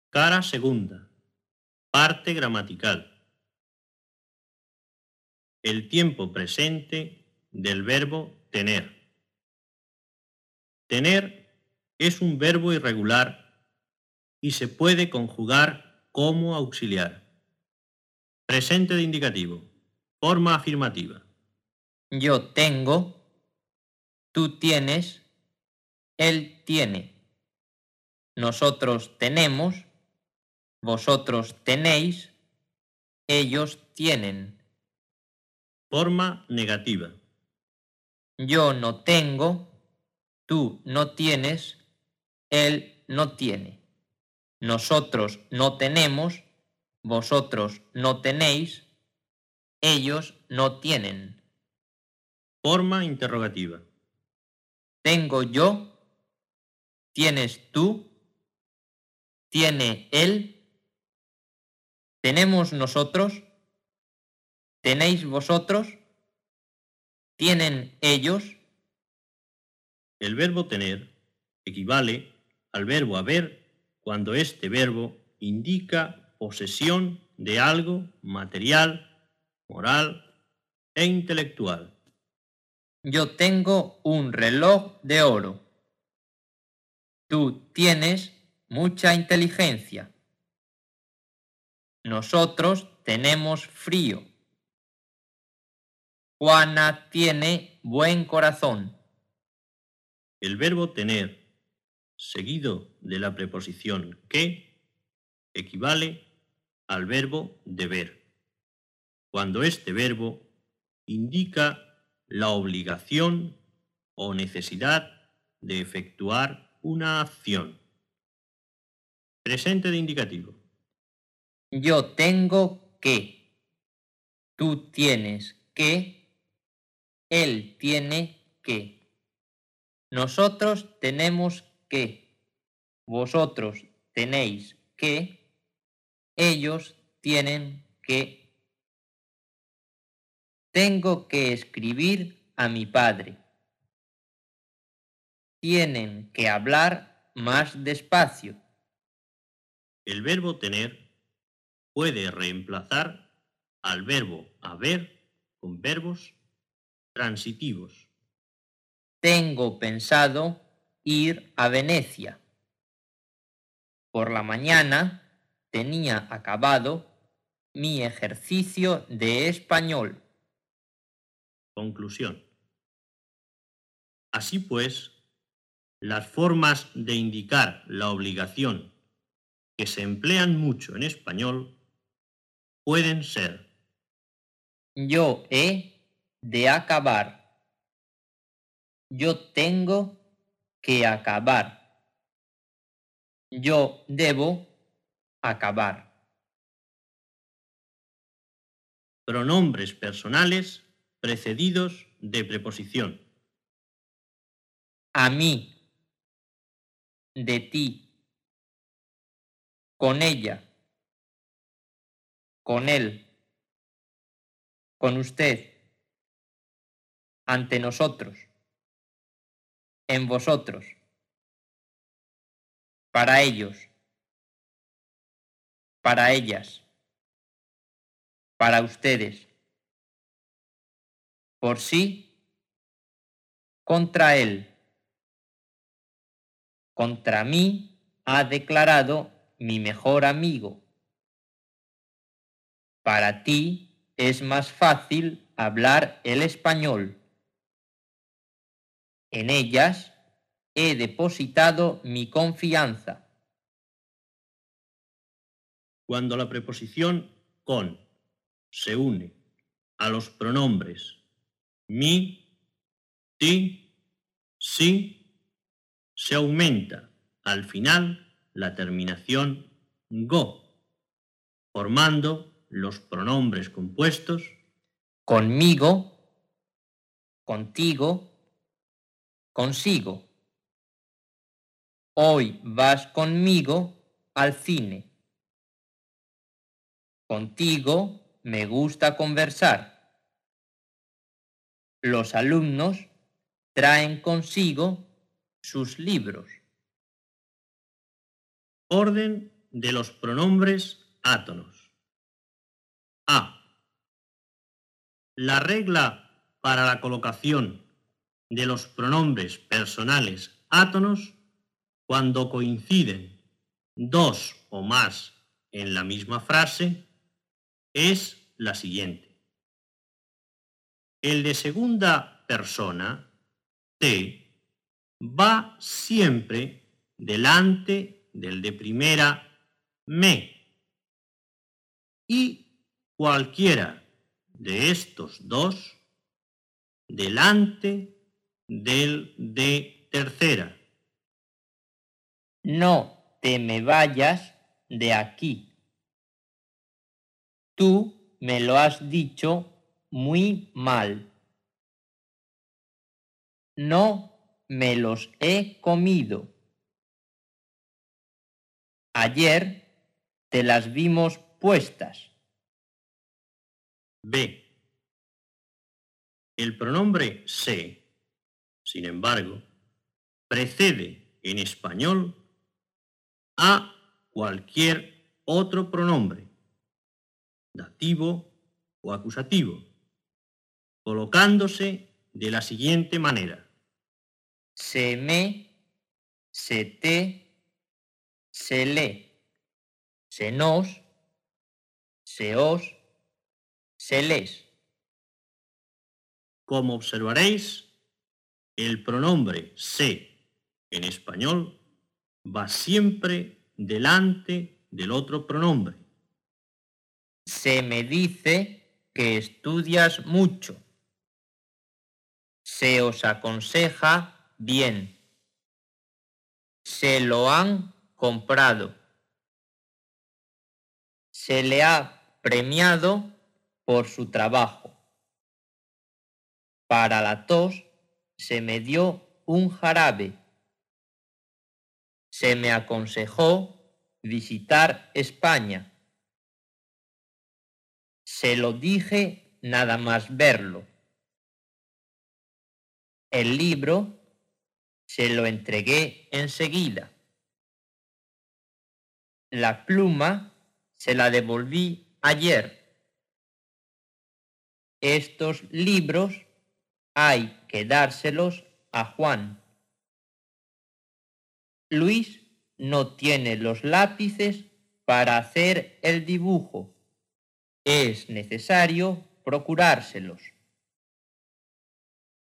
Cara segunda. Parte gramatical. El tiempo presente del verbo tener. Tener es un verbo irregular y se puede conjugar como auxiliar. Presente de indicativo. Forma afirmativa. Yo tengo, tú tienes, él tiene. Nosotros tenemos, vosotros tenéis, ellos tienen. Forma negativa. Yo no tengo, tú no tienes, él no tiene. Nosotros no tenemos, vosotros no tenéis, ellos no tienen. Forma interrogativa. Tengo yo, tienes tú, tiene él, tenemos nosotros, tenéis vosotros, tienen ellos. El verbo tener equivale al verbo haber cuando este verbo indica posesión de algo material, moral e intelectual. Yo tengo un reloj de oro. Tú tienes mucha inteligencia. Nosotros tenemos frío. Juana tiene buen corazón. El verbo tener, seguido de la preposición que, equivale al verbo deber, cuando este verbo indica la obligación o necesidad de efectuar una acción. Presente de indicativo. Yo tengo que. Tú tienes que. Él tiene que. Nosotros tenemos que. Vosotros tenéis que. Ellos tienen que. Tengo que escribir a mi padre. Tienen que hablar más despacio. El verbo tener puede reemplazar al verbo haber con verbos transitivos. Tengo pensado ir a Venecia. Por la mañana tenía acabado mi ejercicio de español. Conclusión. Así pues, las formas de indicar la obligación que se emplean mucho en español pueden ser Yo he de acabar. Yo tengo que acabar. Yo debo acabar. pronombres personales precedidos de preposición. A mí, de ti, con ella, con él, con usted, ante nosotros, en vosotros, para ellos, para ellas, para ustedes, por sí, contra él, contra mí, ha declarado mi mejor amigo. Para ti es más fácil hablar el español. En ellas he depositado mi confianza. Cuando la preposición con se une a los pronombres mi, ti, sí, se aumenta al final la terminación go, formando los pronombres compuestos Conmigo, contigo, consigo. Hoy vas conmigo al cine. Contigo me gusta conversar. Los alumnos traen consigo sus libros. orden de los pronombres átonos. A. La regla para la colocación de los pronombres personales átonos cuando coinciden dos o más en la misma frase es la siguiente. El de segunda persona, te, va siempre delante del de primera, me. Y cualquiera de estos dos delante del de tercera. No te me vayas de aquí. Tú me lo has dicho muy mal. No me los he comido. Ayer te las vimos puestas. B. El pronombre se, sin embargo, precede en español a cualquier otro pronombre, dativo o acusativo, colocándose de la siguiente manera. Se me, se te, se le, se nos, se os, se les. Como observaréis, el pronombre se en español va siempre delante del otro pronombre. Se me dice que estudias mucho. Se os aconseja bien. Se lo han comprado. Se le ha premiado por su trabajo. Para la tos se me dio un jarabe. Se me aconsejó visitar España. Se lo dije nada más verlo. El libro se lo entregué enseguida. La pluma se la devolví ayer. Estos libros hay que dárselos a Juan. Luis no tiene los lápices para hacer el dibujo. Es necesario procurárselos.